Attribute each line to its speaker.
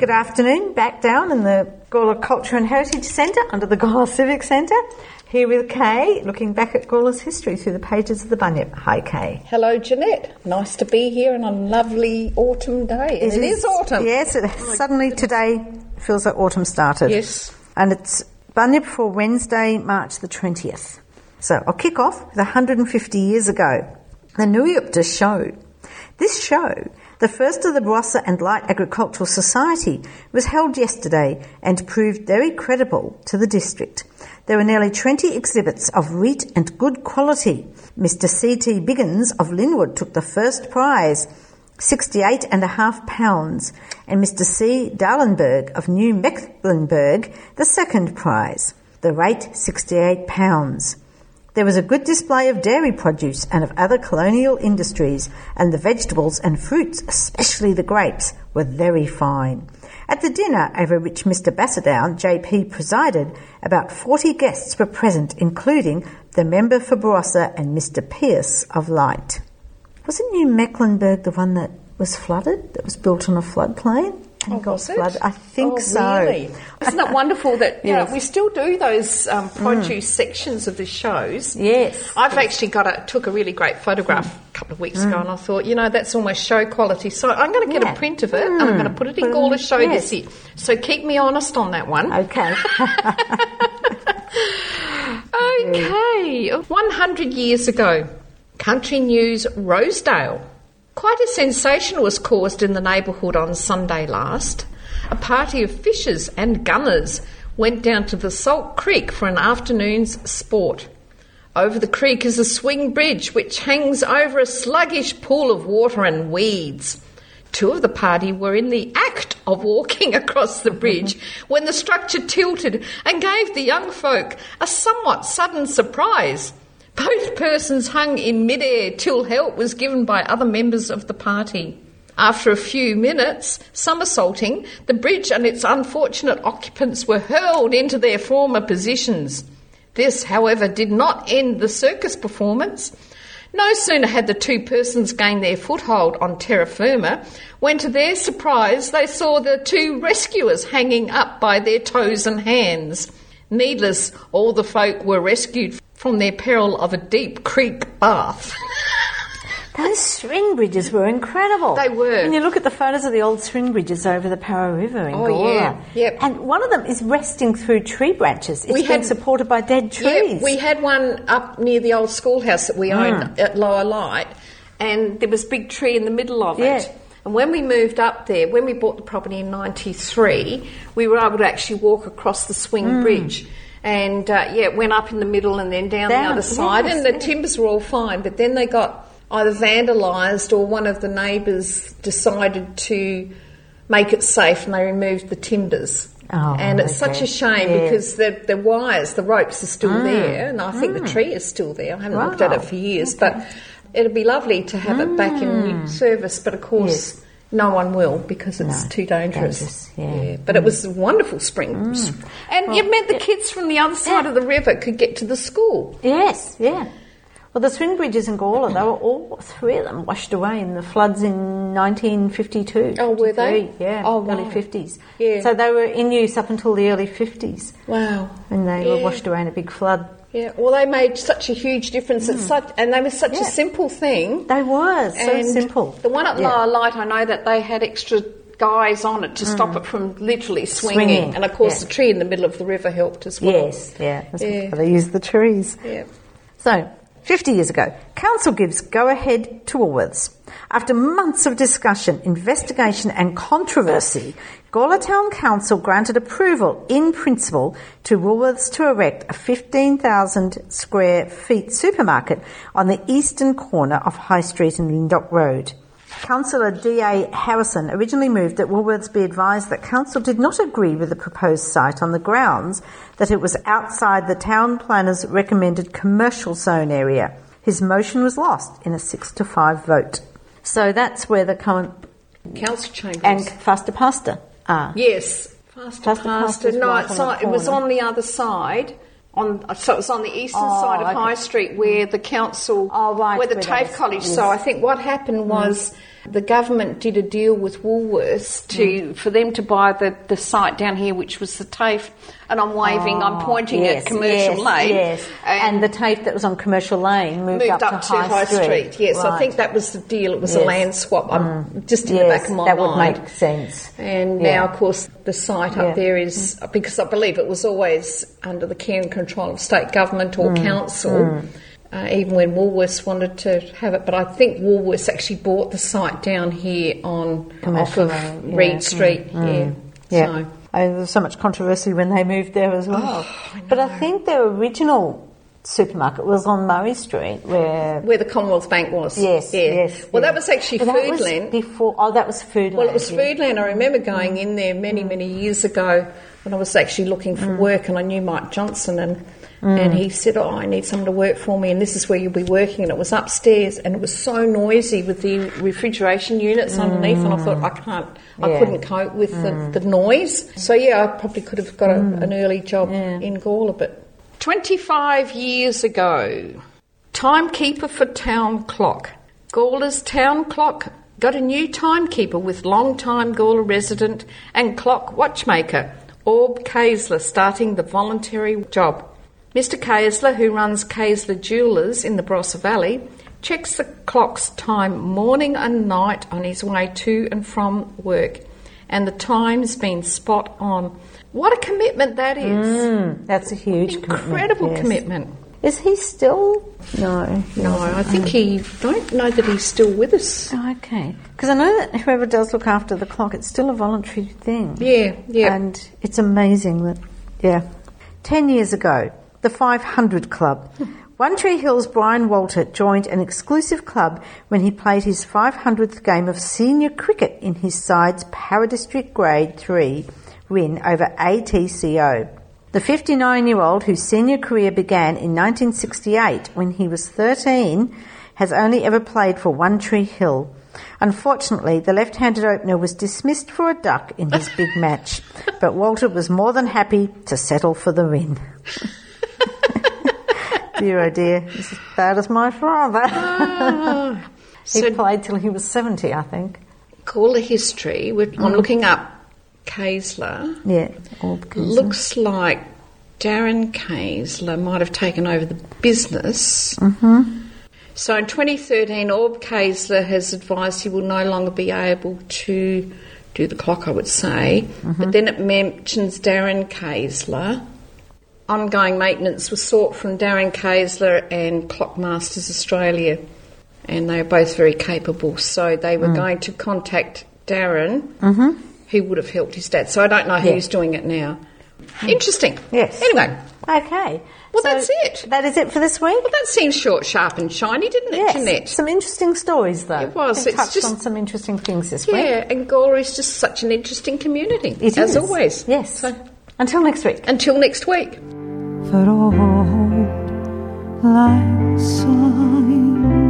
Speaker 1: good afternoon. Back down in the Gawler Culture and Heritage Centre under the Gawler Civic Centre. Here with Kay, looking back at Gawler's history through the pages of the Bunyip. Hi, Kay.
Speaker 2: Hello, Jeanette. Nice to be here on a lovely autumn day. And it is autumn.
Speaker 1: Yes, suddenly today feels like autumn started.
Speaker 2: Yes.
Speaker 1: And it's Bunyip for Wednesday, March the 20th. So I'll kick off with 150 years ago. The Nuyupta Show. This show, the first of the Barossa and Light Agricultural Society, was held yesterday and proved very credible to the district. There were nearly 20 exhibits of wheat and good quality. Mr. C.T. Biggins of Linwood took the first prize, £68.5, and Mr. C. Darlenberg of New Mecklenburg the second prize, the rate £68. There was a good display of dairy produce and of other colonial industries, and the vegetables and fruits, especially the grapes, were very fine. At the dinner, over which Mr. Bassedown, JP, presided, about 40 guests were present, including the member for Barossa and Mr. Pearce of Light. Wasn't New Mecklenburg the one that was flooded, that was built on a floodplain?
Speaker 2: Was it?
Speaker 1: Flooded? I think so.
Speaker 2: Really? Isn't it wonderful that
Speaker 1: Yes.
Speaker 2: we still do those produce sections of the shows?
Speaker 1: Yes.
Speaker 2: I've actually took a really great photograph a couple of weeks ago, and I thought, that's almost show quality. So I'm going to get a print of it, and I'm going to put it in Gawler Show this year. So keep me honest on that one.
Speaker 1: Okay.
Speaker 2: Okay. 100 years ago, Country News Rosedale. Quite a sensation was caused in the neighbourhood on Sunday last. A party of fishers and gunners went down to the Salt Creek for an afternoon's sport. Over the creek is a swing bridge which hangs over a sluggish pool of water and weeds. Two of the party were in the act of walking across the bridge when the structure tilted and gave the young folk a somewhat sudden surprise. Both persons hung in midair till help was given by other members of the party. After a few minutes somersaulting, the bridge and its unfortunate occupants were hurled into their former positions. This, however, did not end the circus performance. No sooner had the two persons gained their foothold on terra firma when, to their surprise, they saw the two rescuers hanging up by their toes and hands. Needless, all the folk were rescued from their peril of a deep creek bath.
Speaker 1: Those swing bridges were incredible.
Speaker 2: They were.
Speaker 1: And you look at the photos of the old swing bridges over the Parra River in Gawler.
Speaker 2: Yeah. Yep.
Speaker 1: And one of them is resting through tree branches. It's being supported by dead trees.
Speaker 2: Yeah, we had one up near the old schoolhouse that we owned at Lower Light, and there was a big tree in the middle of it. And when we moved up there, when we bought the property in 93, we were able to actually walk across the swing bridge. And, it went up in the middle and then down the other side. And the timbers were all fine, but then they got either vandalised or one of the neighbours decided to make it safe and they removed the timbers. And it's such a shame because the wires, the ropes are still there, and I think the tree is still there. I haven't looked at it for years, but it'd be lovely to have it back in service, but of course no one will because it's too dangerous. But it was a wonderful spring. And it meant the kids from the other side of the river could get to the school.
Speaker 1: Yes, yeah. Well, the swing bridges in Gawler, they were all three of them washed away in the floods in 1952.
Speaker 2: Oh, were they?
Speaker 1: Yeah, early 50s.
Speaker 2: Yeah.
Speaker 1: So they were in use up until the early 50s.
Speaker 2: Wow.
Speaker 1: And they were washed away in a big flood.
Speaker 2: Yeah, well, they made such a huge difference. And they were such a simple thing.
Speaker 1: They were, so simple.
Speaker 2: The one at Lower Light, I know that they had extra guys on it to stop it from literally swinging. And, of course, the tree in the middle of the river helped as well.
Speaker 1: Yes, They used the trees.
Speaker 2: Yeah.
Speaker 1: So, 50 years ago, Council gives go-ahead to Woolworths. After months of discussion, investigation and controversy, Gawler Town Council granted approval in principle to Woolworths to erect a 15,000 square feet supermarket on the eastern corner of High Street and Lyndoch Road. Councillor D.A. Harrison originally moved that Woolworths be advised that Council did not agree with the proposed site on the grounds that it was outside the town planner's recommended commercial zone area. His motion was lost in a 6-5 vote. So that's where the current
Speaker 2: Council chambers
Speaker 1: and Faster Pasta are.
Speaker 2: Yes, Faster Pasta. No, it was on the other side. So it was on the eastern side of High Street where the council, where the TAFE College. Yes. So I think what happened was the government did a deal with Woolworths for them to buy the site down here, which was the TAFE. And I'm waving, I'm pointing at Commercial Lane.
Speaker 1: Yes, and the TAFE that was on Commercial Lane moved up to High Street.
Speaker 2: Yes,
Speaker 1: right.
Speaker 2: I think that was the deal. It was a land swap. I'm just in the back of my
Speaker 1: that
Speaker 2: mind.
Speaker 1: would make sense.
Speaker 2: And now, of course, the site up there is, because I believe it was always under the care and control of state government or council, even when Woolworths wanted to have it. But I think Woolworths actually bought the site down here off of Reed Street.
Speaker 1: Yeah.
Speaker 2: So.
Speaker 1: There was so much controversy when they moved there as well. But I think their original supermarket was on Murray Street, where
Speaker 2: the Commonwealth Bank was.
Speaker 1: Yes.
Speaker 2: Well, that was actually Foodland.
Speaker 1: That was Foodland.
Speaker 2: Well, it was Foodland. I remember going in there many, many years ago when I was actually looking for work, and I knew Mike Johnson, and he said, "Oh, I need someone to work for me, and this is where you'll be working." And it was upstairs, and it was so noisy with the refrigeration units underneath, and I thought, I couldn't cope with the noise. So I probably could have got an early job in Gawler. But 25 years ago, timekeeper for town clock. Gawler's town clock got a new timekeeper with long-time Gawler resident and clock watchmaker, Orb Kaysler, starting the voluntary job. Mr. Kaysler, who runs Kaysler Jewellers in the Barossa Valley, checks the clock's time morning and night on his way to and from work, and the time's been spot on. What a commitment that is.
Speaker 1: That's a huge
Speaker 2: incredible commitment.
Speaker 1: Is he still? No,
Speaker 2: I think don't know that he's still with us.
Speaker 1: Okay, because I know that whoever does look after the clock, it's still a voluntary thing.
Speaker 2: Yeah.
Speaker 1: And it's amazing that, 10 years ago, the 500 Club. One Tree Hill's Brian Walter joined an exclusive club when he played his 500th game of senior cricket in his side's Para-District Grade 3 win over ATCO. The 59-year-old, whose senior career began in 1968 when he was 13, has only ever played for One Tree Hill. Unfortunately, the left-handed opener was dismissed for a duck in his big match, but Walter was more than happy to settle for the win. Dear, oh dear, he's as bad as my father. He played till he was 70, I think.
Speaker 2: Gawler history. I'm looking up Kaysler.
Speaker 1: Yeah, Orb Kaysler.
Speaker 2: Looks like Darren Kaysler might have taken over the business. So in 2013, Orb Kaysler has advised he will no longer be able to do the clock, I would say. But then it mentions Darren Kaysler. Ongoing maintenance was sought from Darren Kaysler and Clockmasters Australia, and they are both very capable. So they were going to contact Darren, who would have helped his dad. So I don't know who's doing it now. Interesting.
Speaker 1: Yes.
Speaker 2: Anyway.
Speaker 1: Okay.
Speaker 2: Well, that's it.
Speaker 1: That is it for this week.
Speaker 2: Well, that seems short, sharp and shiny, didn't it, Jeanette?
Speaker 1: Some interesting stories, though.
Speaker 2: It was.
Speaker 1: It's touched on some interesting things this week.
Speaker 2: Yeah, and Gawler is just such an interesting community.
Speaker 1: It is.
Speaker 2: As always.
Speaker 1: Yes.
Speaker 2: So,
Speaker 1: until next week.
Speaker 2: Until next week.
Speaker 3: For old lang syne